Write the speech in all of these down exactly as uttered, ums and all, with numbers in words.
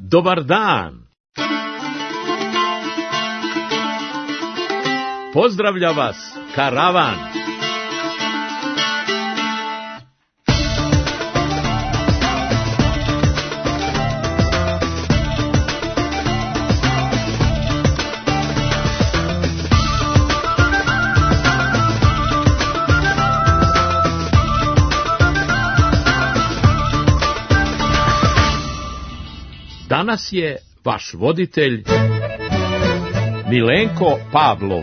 Dobar dan! Pozdravlja vas karavan! Danas je vaš voditelj Milenko Pavlov.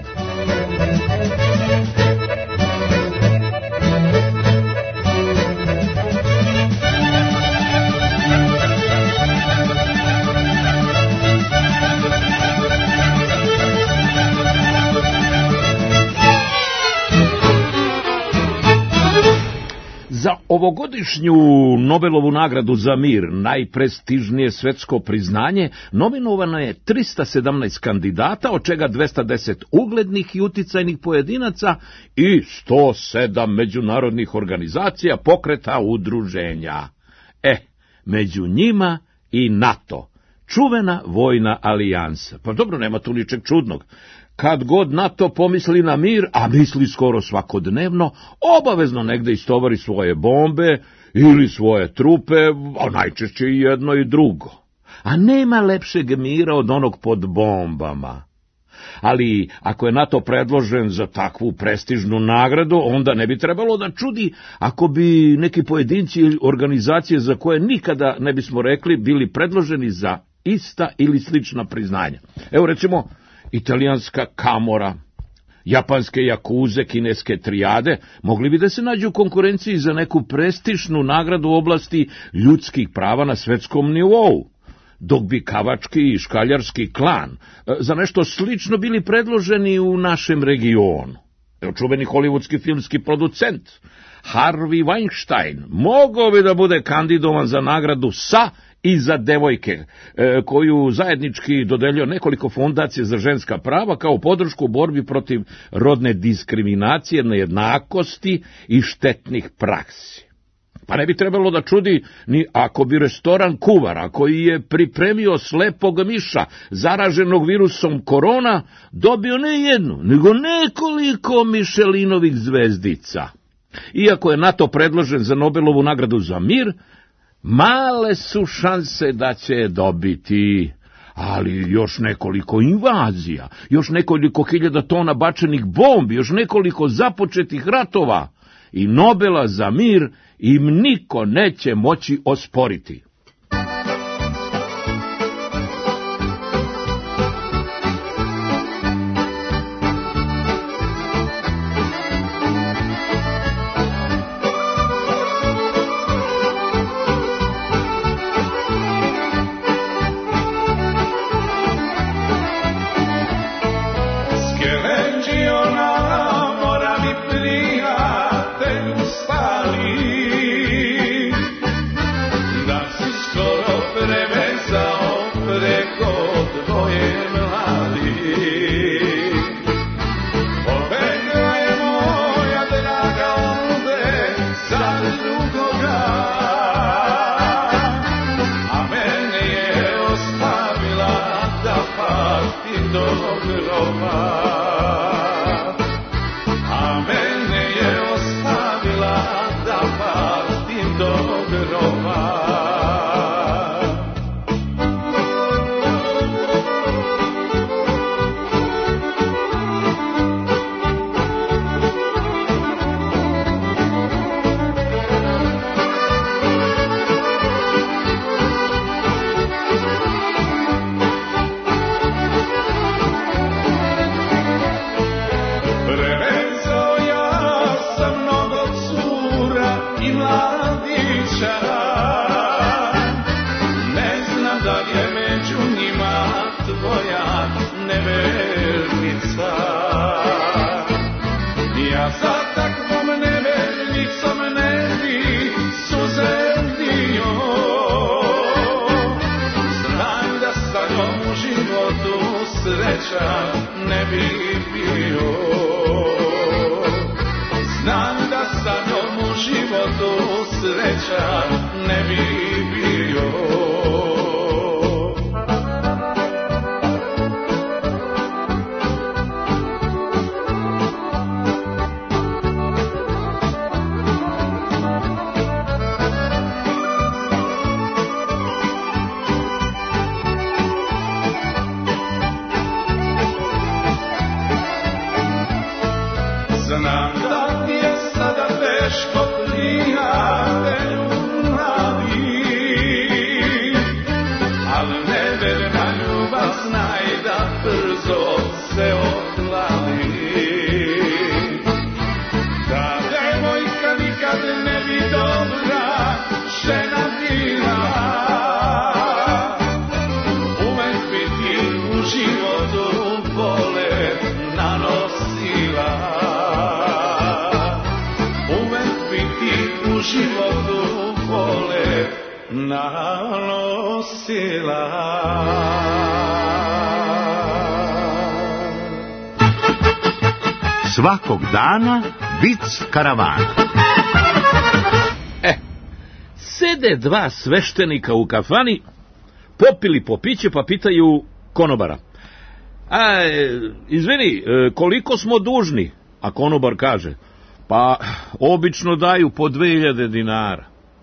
Za ovogodišnju Nobelovu nagradu za mir, najprestižnije svetsko priznanje, nominovano je trista sedamnaest kandidata, od čega dvesta deset uglednih i uticajnih pojedinaca i sto sedam međunarodnih organizacija, pokreta, udruženja. E, među njima i NATO, čuvena vojna alijansa. Pa dobro, nema tu ničeg čudnog. Kad god NATO pomisli na mir, a misli skoro svakodnevno, obavezno negde istovari svoje bombe ili svoje trupe, a najčešće i jedno i drugo. A nema lepšeg mira od onog pod bombama. Ali ako je NATO predložen za takvu prestižnu nagradu, onda ne bi trebalo da čudi ako bi neki pojedinci ili organizacije za koje nikada ne bismo rekli bili predloženi za ista ili slična priznanja. Evo recimo, italijanska Kamora, japanske Jakuze, kineske Trijade mogli bi da se nađu u konkurenciji za neku prestižnu nagradu u oblasti ljudskih prava na svetskom nivou, dok bi kavački i škaljarski klan za nešto slično bili predloženi u našem regionu. Evo, čuveni hollywoodski filmski producent Harvey Weinstein mogao bi da bude kandidovan za nagradu sa i za devojke, koju zajednički dodeljio nekoliko fondacije za ženska prava kao podršku u borbi protiv rodne diskriminacije, nejednakosti i štetnih praksi. Pa ne bi trebalo da čudi ni ako bi restoran Kuvara, koji je pripremio slepog miša zaraženog virusom korona, dobio ne jednu, nego nekoliko Mišelinovih zvezdica. Iako je NATO predložen za Nobelovu nagradu za mir, male su šanse da će dobiti, ali još nekoliko invazija, još nekoliko hiljada tona bačenih bombi, još nekoliko započetih ratova i Nobela za mir im niko neće moći osporiti. Ne bi bio, znam da sa njom u životu sreća ne bi bio. nanosila. Svakog dana vic karavana. E, sede dva sveštenika u kafani, popili po piće, pa pitaju konobara: A, izvini, koliko smo dužni? A konobar kaže: Pa, obično daju po dve hiljade dinara.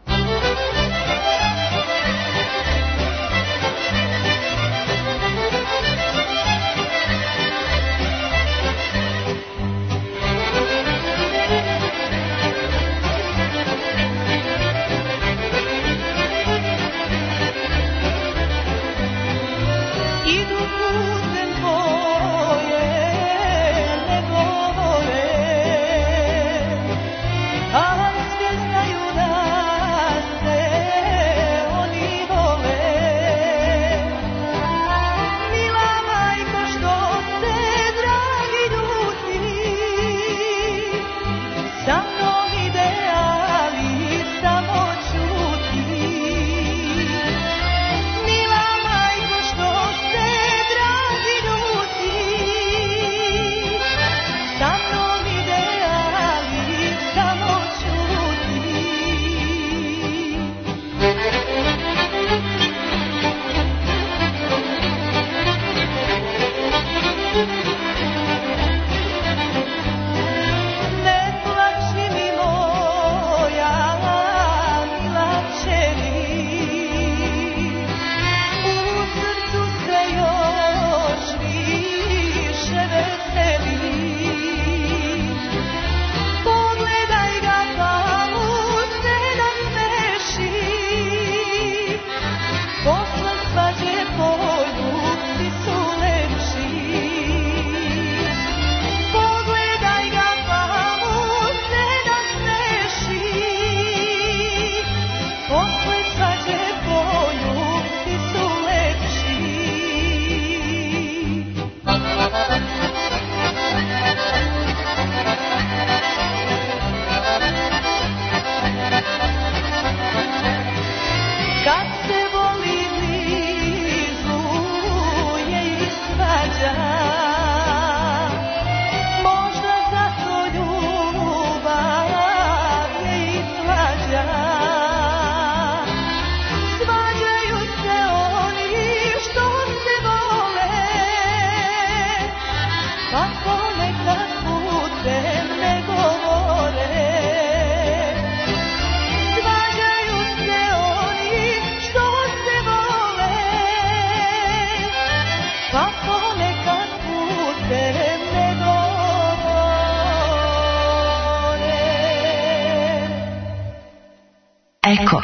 Eko.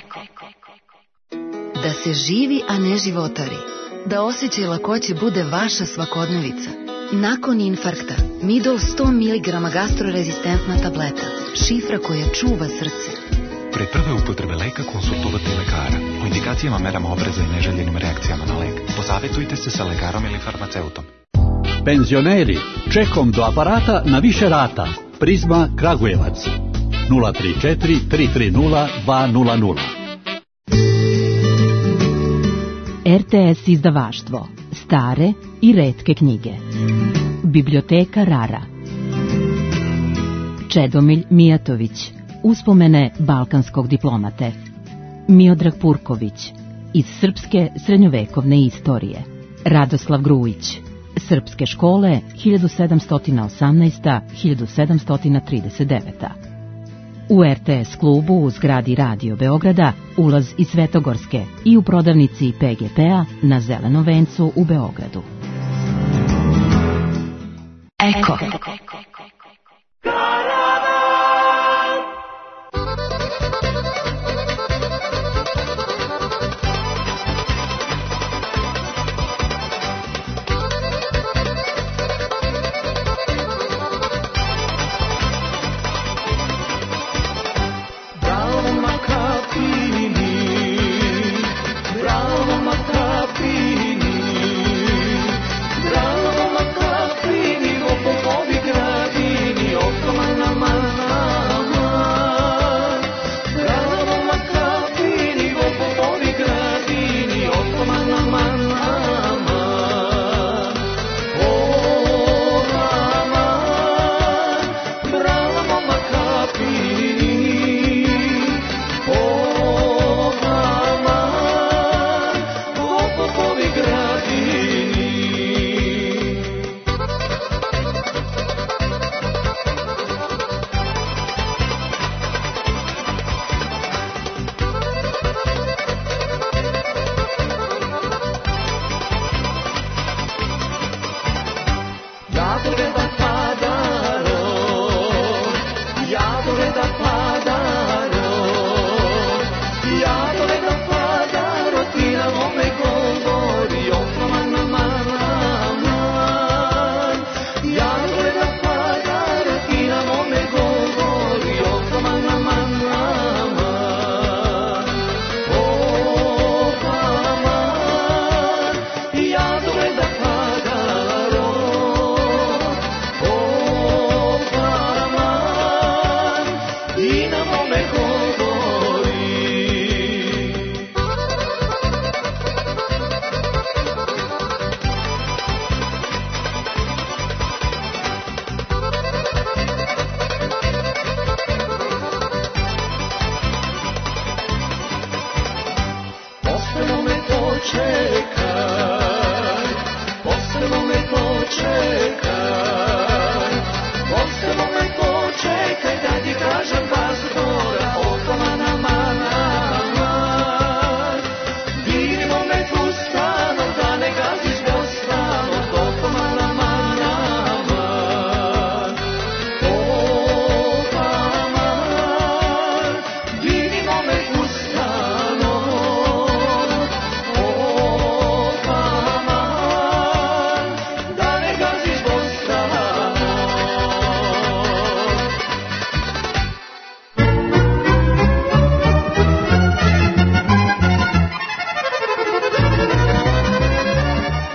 Da se živi, a ne životari. Da osjećaj lakoće bude vaša svakodnevica. Nakon infarkta, Midol sto miligrama gastrorezistentna tableta. Šifra koja čuva srce. Pre prve upotrebe leka konsultovati lekara. O indikacijama, merama opreza i neželjenim reakcijama na lek posavetujte se sa lekarom ili farmaceutom. Penzioneri, čekom do aparata na više rata. Prizma Kragujevac. nula tri četiri tri tri nula dva nula nula. R T S izdavaštvo. Stare i retke knjige. Biblioteka Rara. Čedomilj Mijatović. Uspomene balkanskog diplomate. Miodrag Purković. Iz srpske srednjovekovne istorije. Radoslav Grujić. Srpske škole hiljadu sedamsto osamnaest do hiljadu sedamsto trideset devet. U R T S klubu u zgradi Radio Beograda ulaz iz Svetogorske i u prodavnici P G P-a na Zelenom vencu u Beogradu. Eko. Bravo, Makapini, Opopovi grad.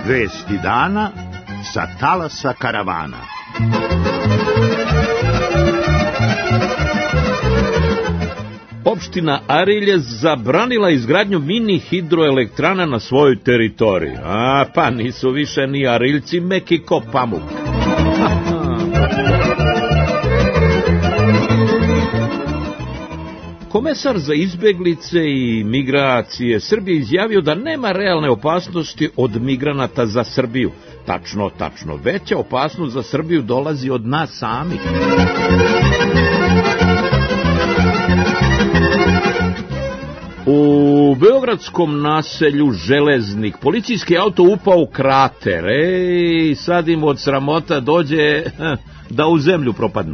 Vesti dana sa talasa karavana. Opština Arilje zabranila izgradnju mini hidroelektrana na svojoj teritoriji. A, pa nisu više ni Ariljci meki ko pamuk. Komesar za izbeglice i migracije Srbije izjavio da nema realne opasnosti od migranata za Srbiju. Tačno, tačno, veća opasnost za Srbiju dolazi od nas samih. U beogradskom naselju Železnik policijski auto upao u krater. Ej, sad im od sramota dođe da u zemlju propadnu.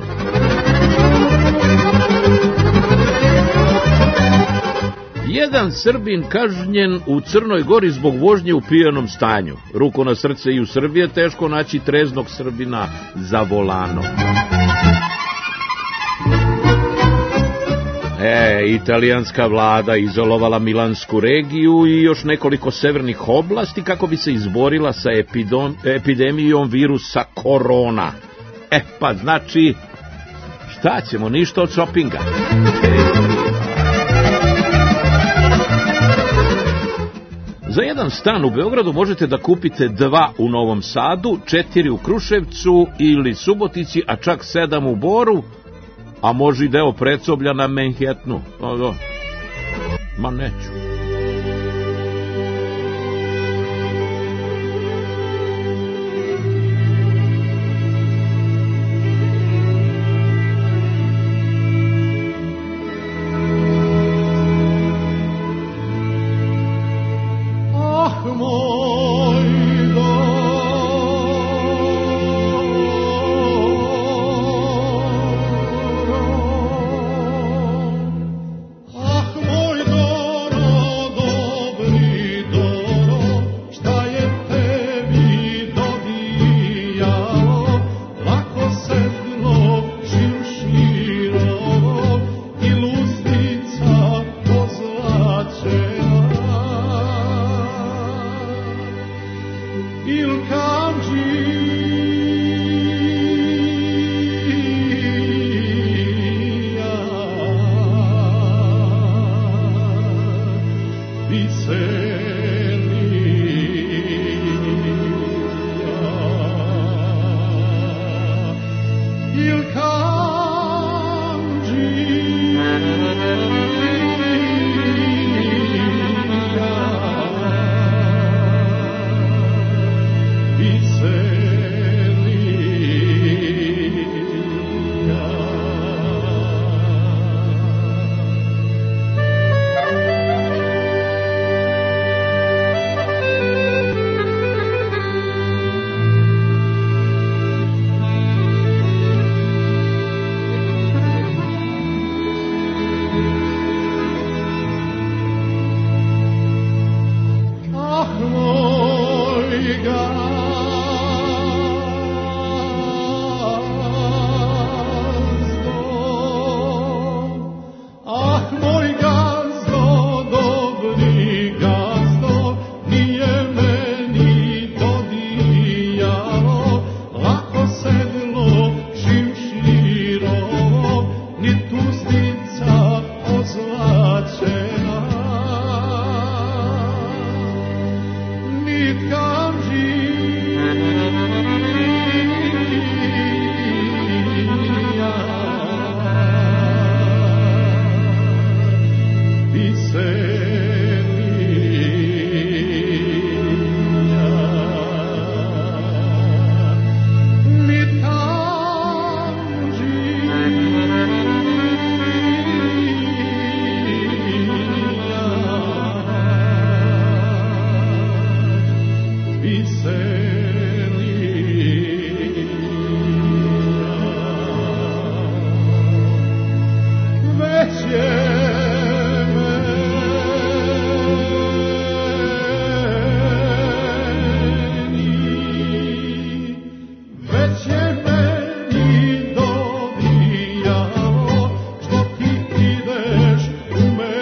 Jedan Srbin kažnjen u Crnoj Gori zbog vožnje u pijanom stanju. Ruku na srce, i u Srbiji je teško naći treznog Srbina za volanom. E, italijanska vlada izolovala Milansku regiju i još nekoliko severnih oblasti kako bi se izborila sa epidom, epidemijom virusa korona. E, pa znači, šta ćemo, ništa od šopinga. Za jedan stan u Beogradu možete da kupite dva u Novom Sadu, četiri u Kruševcu ili Subotici, a čak sedam u Boru, a može i deo Predsoblja na Manhattanu. Ma neću.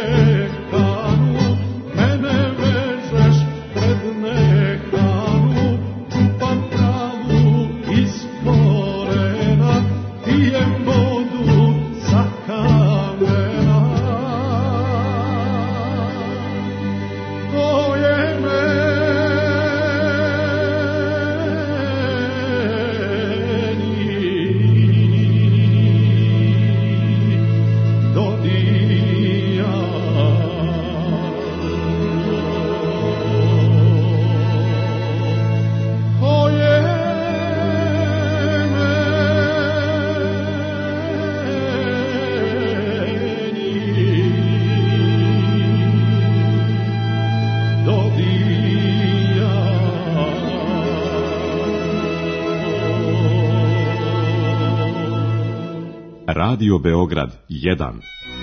Mene vežeš pred mekanu. Radio Beograd jedan.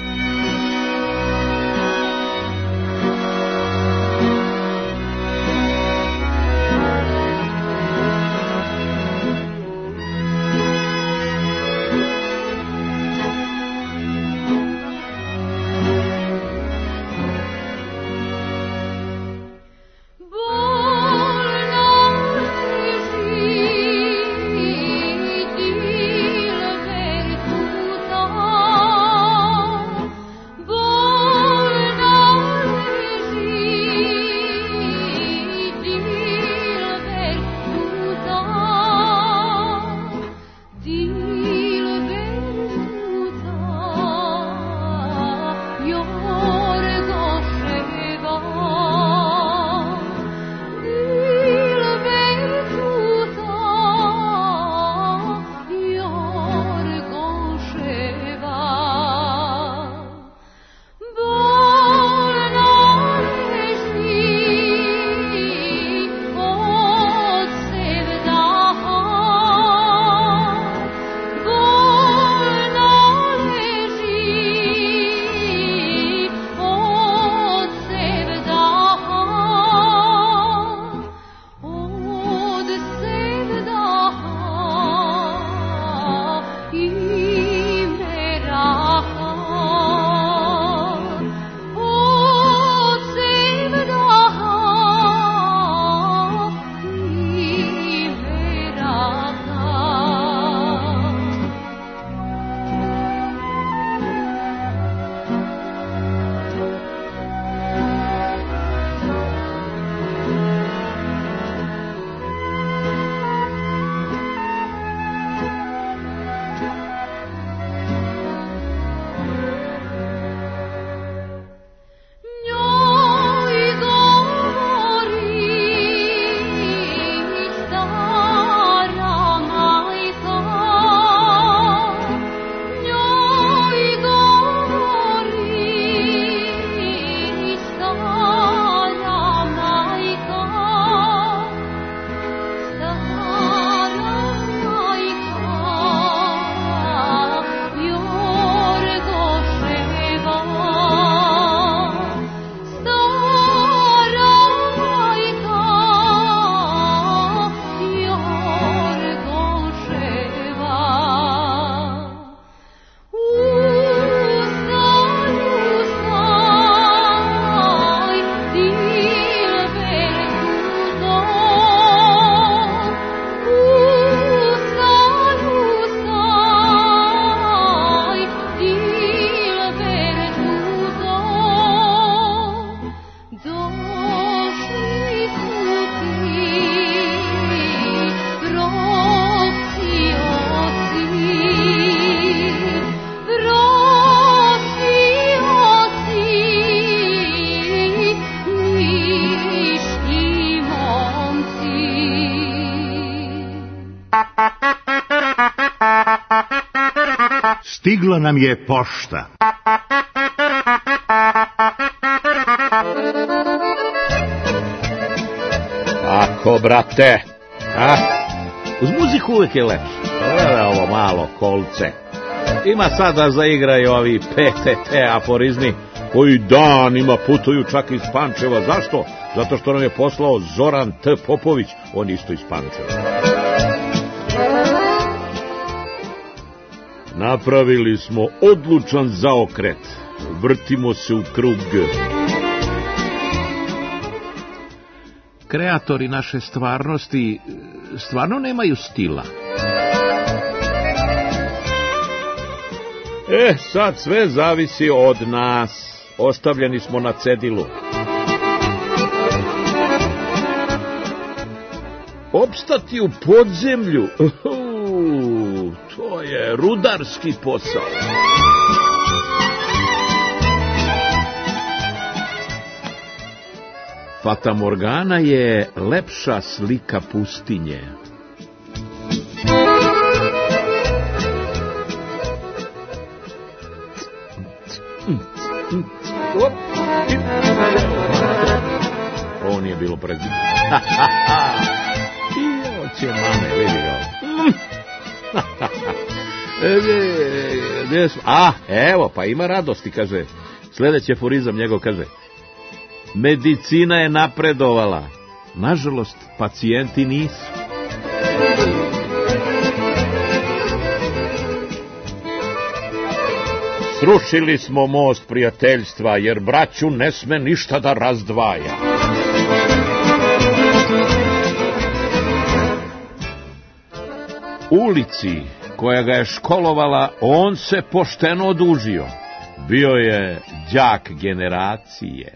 Stigla nam je pošta. Ako, brate, a? Uz muziku uvijek je lepše. Gledaj ovo malo kolce. Ima sad da zaigraju ovi P T T aforizmi koji danima putuju čak iz Pančeva. Zašto? Zato što nam je poslao Zoran T. Popović, on isto iz Pančeva. Napravili smo odlučan zaokret. Vrtimo se u krug. Kreatori naše stvarnosti stvarno nemaju stila. E, sad sve zavisi od nas. Ostavljeni smo na cedilu. Opstati u podzemlju, uh, to je rudarski posao. Fatamorgana je lepša slika pustinje. Ovo nije bilo predviđeno. I oće mame, vidi ga. Gdje smo? A, evo, pa ima radosti, kaže. Sljedeći aforizam njegov kaže: medicina je napredovala, nažalost, pacijenti nisu. Srušili smo most prijateljstva, jer braću ne sme ništa da razdvaja. Ulici koja ga je školovala, on se pošteno odužio. Bio je đak generacije.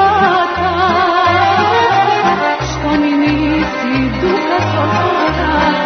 Duka svoga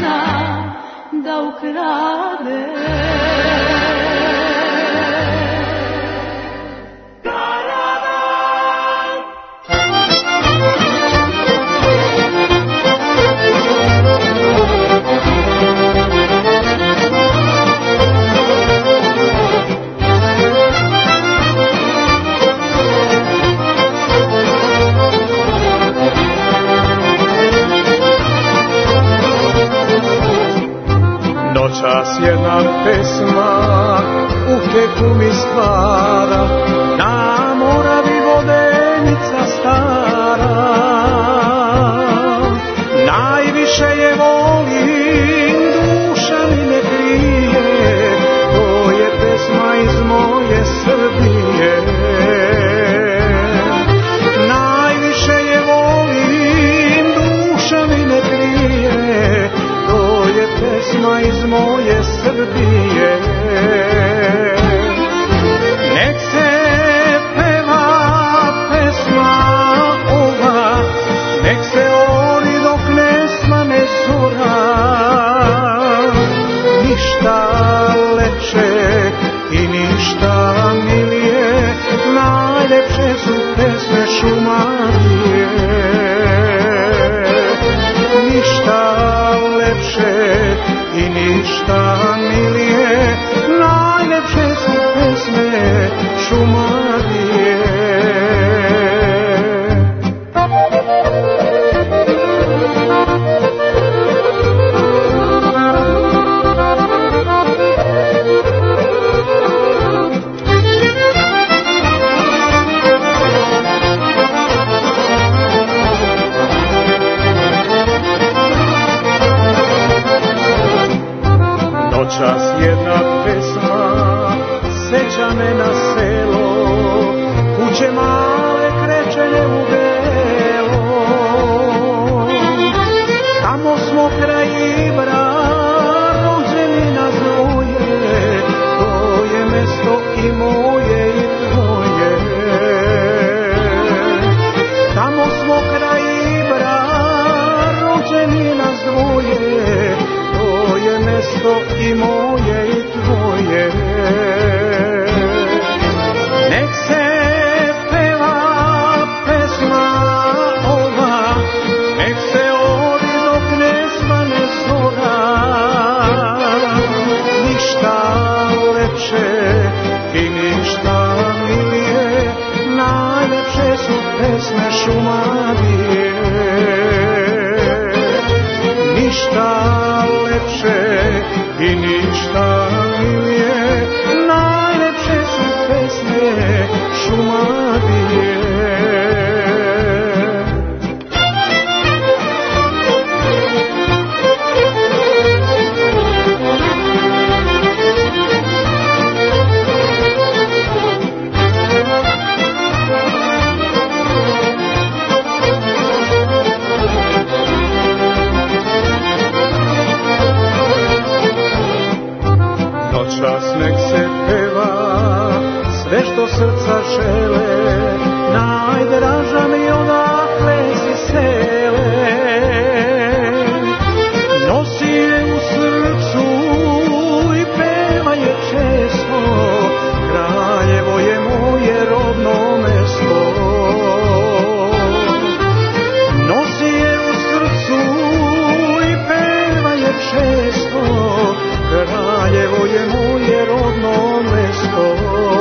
zna da ukrade. Noćas jedna pesma u teku mi stvara, na Moravi vodenica stara. Najviše je volim, duša mi ne krije, to je pesma iz moje Srbije. Najviše je volim, duša mi ne krije, to je pesma iz moje Srbije. Nek se peva pesma ova, nek se ori dok ne svane zora. Ništa lepše i ništa milije, najlepše su pesme Šumadije. Ništa lepše i ništa milije, najlepše su pesme Šumadije. Noćas jedna pesma seća me na selo, kuće male krečene u belo. Tamo smo kraj Ibra, rođeni nas dvoje, to je mesto i moje i tvoje. Tamo smo kraj Ibra, rođeni nas dvoje, to je mesto i moje i tvoje. Nek se peva pesma ova, nek se ori dok ne svane zora. Ništa lepše i ništa milije, najlepše su pesme Šumadije. Ništa lepše i ništa milije, najlepše su pesme Šumadije. Noćas nek se peva sve što srca žele, najdraža mi odakle si sele. Nosi je u srcu i peva je često, Kraljevo je moje rodno mesto. Nosi je u srcu i peva je često, Kraljevo je moje rodno mesto.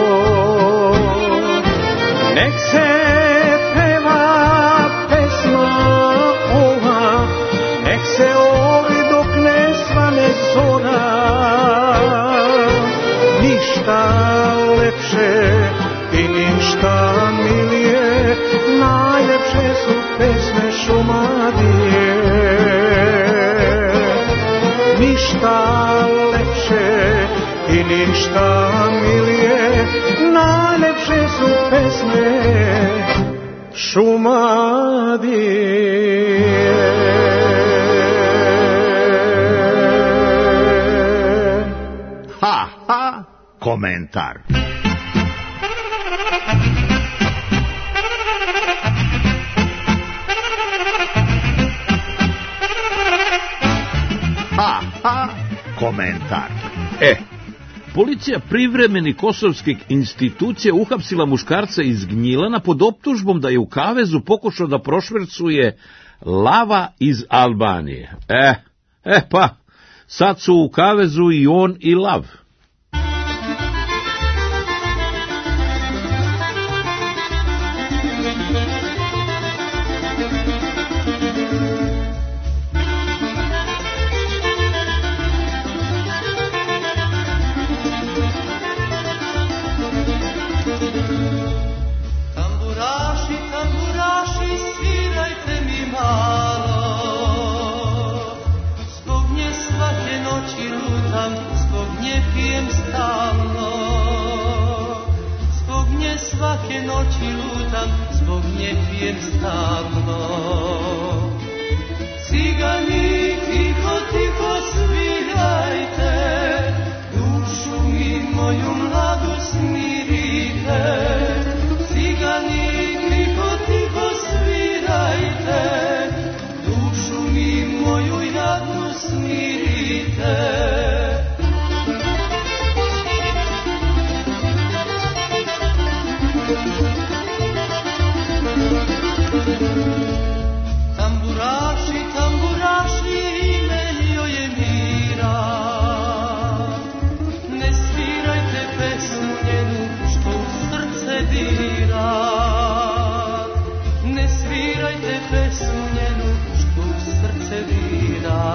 Nek se peva pesma ova, nek se ori dok ne svane zora. Ništa lepše i ništa milije, najlepše su pesme Šumadije. Ništa lepše i ništa milije, najlepše su pesme Šumadije. Ha, ha, komentar. Ha, ha, komentar. E, policija privremenih kosovskih institucija uhapsila muškarca iz Gnjilana pod optužbom da je u kavezu pokušao da prošvercuje lava iz Albanije. E, e pa, sad su u kavezu i on i lav. Svake noći lutam, zbog nje pijem stalno. Cigani, tiho, tiho svirajte, dušu mi moju mladu smirite. Cigani, tiho, tiho svirajte, dušu mi moju jadnu smirite. Tamburaši, tamburaši, ime joj je Mira. Ne svirajte pesmu njenu što u srce dira. Ne svirajte pesmu njenu što u srce dira.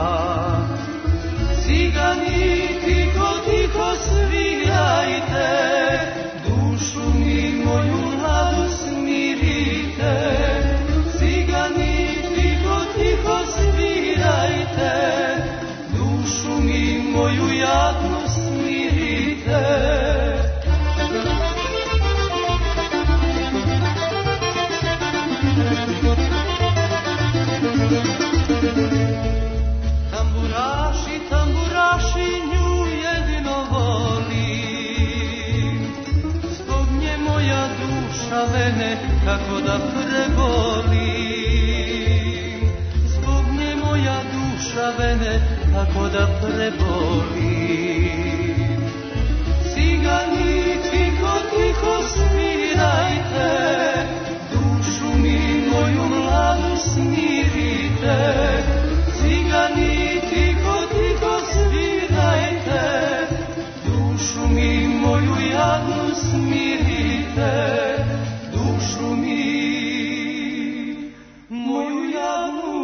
Cigani, tiho, tiho svirajte, dušu mi moju mladu smirite. Cigani, tiho, tiho svirajte, dušu mi moju jadnu smirite. Tamburaši, tamburaši, nju jedino volim. Zbog nje moja duša vene kako da prebolim. Zbog nje moja duša vene kako da prebolim. Cigani, tiho, tiho svirajte, dušu mi moju mladu smirite. Cigani, tiho, tiho svirajte, dušu mi moju jadnu smirite. Dušu mi moju jadnu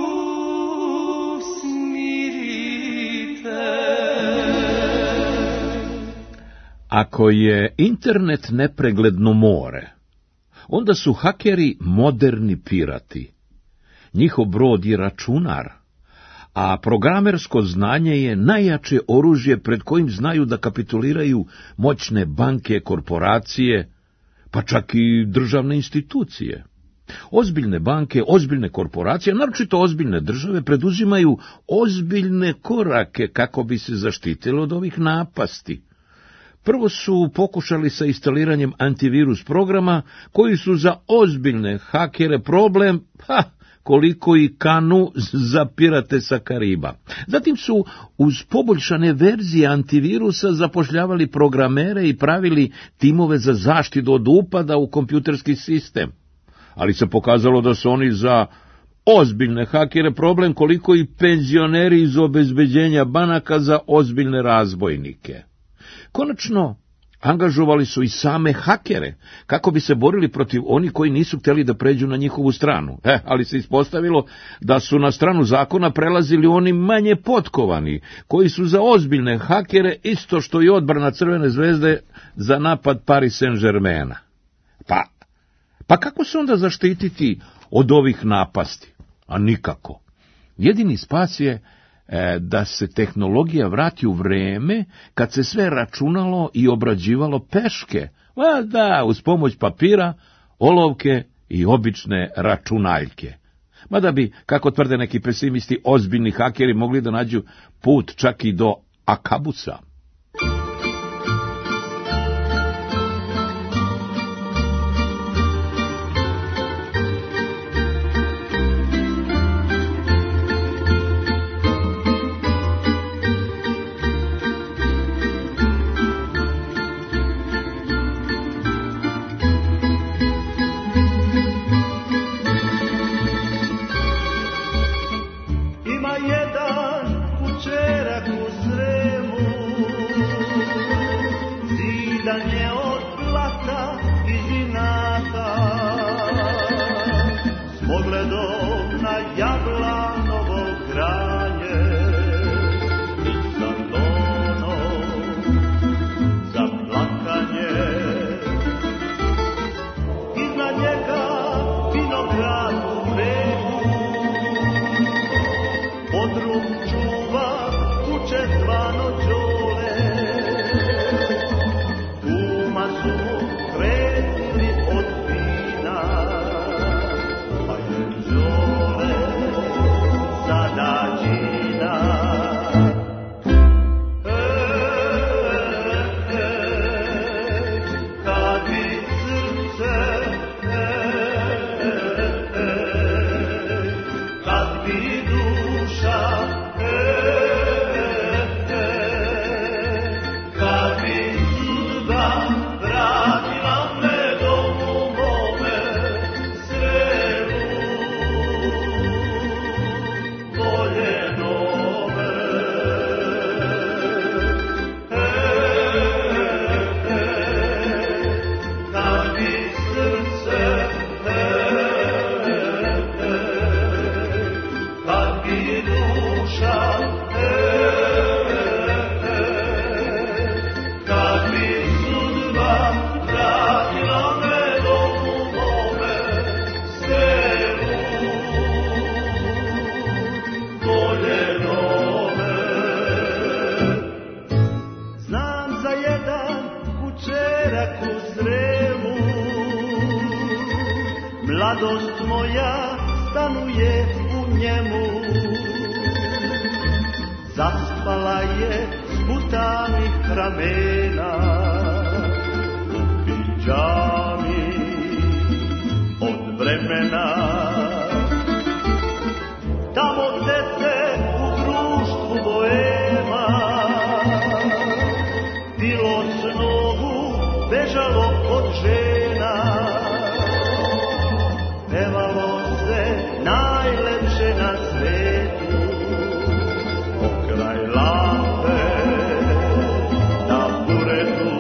smirite. Ako je internet nepregledno more, onda su hakeri moderni pirati. Njihov brod je računar, a programersko znanje je najjače oružje pred kojim znaju da kapituliraju moćne banke, korporacije, pa čak i državne institucije. Ozbiljne banke, ozbiljne korporacije, naročito ozbiljne države, preduzimaju ozbiljne korake kako bi se zaštitilo od ovih napasti. Prvo su pokušali sa instaliranjem antivirus programa, koji su za ozbiljne hakere problem, ha, koliko i kanu za pirate sa Kariba. Zatim su uz poboljšane verzije antivirusa zapošljavali programere i pravili timove za zaštitu od upada u kompjuterski sistem. Ali se pokazalo da su oni za ozbiljne hakere problem koliko i penzioneri iz obezbeđenja banaka za ozbiljne razbojnike. Konačno, angažovali su i same hakere, kako bi se borili protiv onih koji nisu htjeli da pređu na njihovu stranu. E, ali se ispostavilo da su na stranu zakona prelazili oni manje potkovani, koji su za ozbiljne hakere isto što i odbrana Crvene zvezde za napad Paris Saint-Germaina. Pa, pa kako se onda zaštititi od ovih napasti? A nikako. Jedini spas je e, da se tehnologija vrati u vreme kad se sve računalo i obrađivalo peške, a da, uz pomoć papira, olovke i obične računaljke. Mada bi, kako tvrde neki pesimisti, ozbiljni hakeri mogli da nađu put čak i do Akabusa. kućerak u Sremu, zidan je od blata i inata, s pogledom na Jablanovo granje i sa tonom za plakanje. Iznad njega vinograd u vregu, podrum čuva kuće zvano Đole. Kuma su mu kretili od vina, pa je Đole sada džina. Kad bi srce, kad bi duša, kad bi sudba vratila me domu mome Sremu, voljenome. Kad bi srce, kad bi duša, kad bi sudba vratila me domu mome Sremu, voljenome. Znam za jedan kućerak u Sremu, mladost moja stanuje u njemu. Zaspala je sputanih ramena u pidžami od vremena. Tamo gde se u društvu boema bilo s nogu bežalo od žena, pevalo se najlepše na svetu, pokraj lampe na buretu.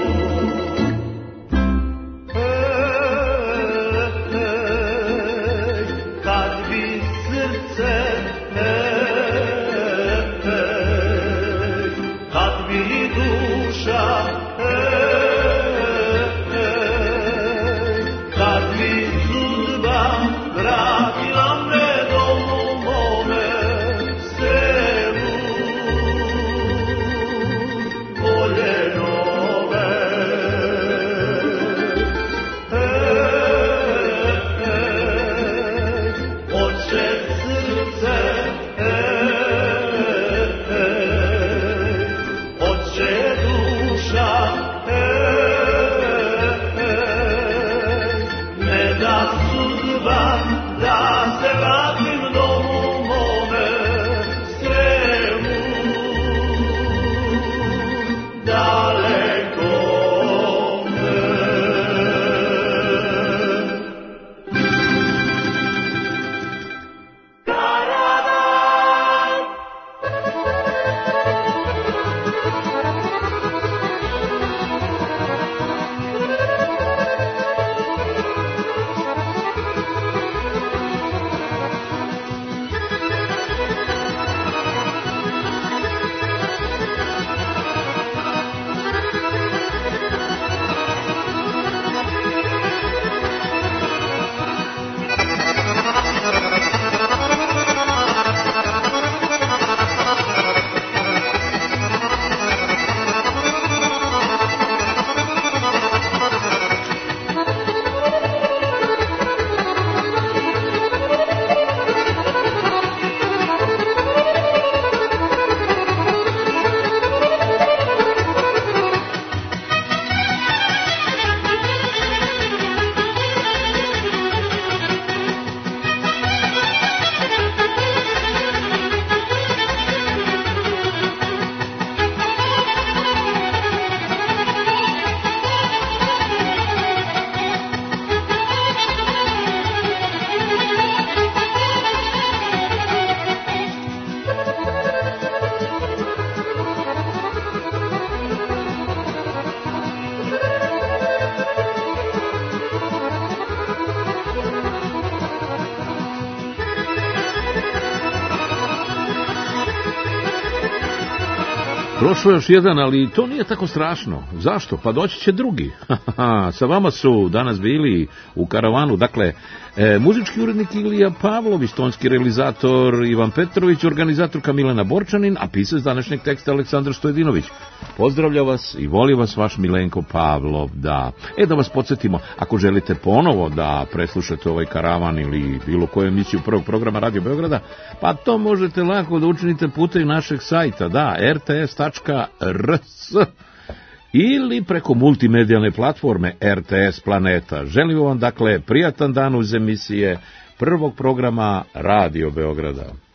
Prošlo još jedan, ali to nije tako strašno. Zašto? Pa doći će drugi. Sa vama su danas bili u karavanu, dakle, e, muzički urednik Ilija Pavlović, tonski realizator Ivan Petrović, organizatorka Milena Borčanin, a pisac današnjeg teksta Aleksandar Stojedinović. Pozdravlja vas i voli vas vaš Milenko Pavlov, da. E, da vas podsjetimo, ako želite ponovo da preslušate ovaj karavan ili bilo koju emisiju prvog programa Radio Beograda, pa to možete lako da učinite putem našeg sajta, da, er te es tačka er es ili preko multimedijalne platforme er te es Planeta. Želim vam, dakle, prijatan dan uz emisije prvog programa Radio Beograda.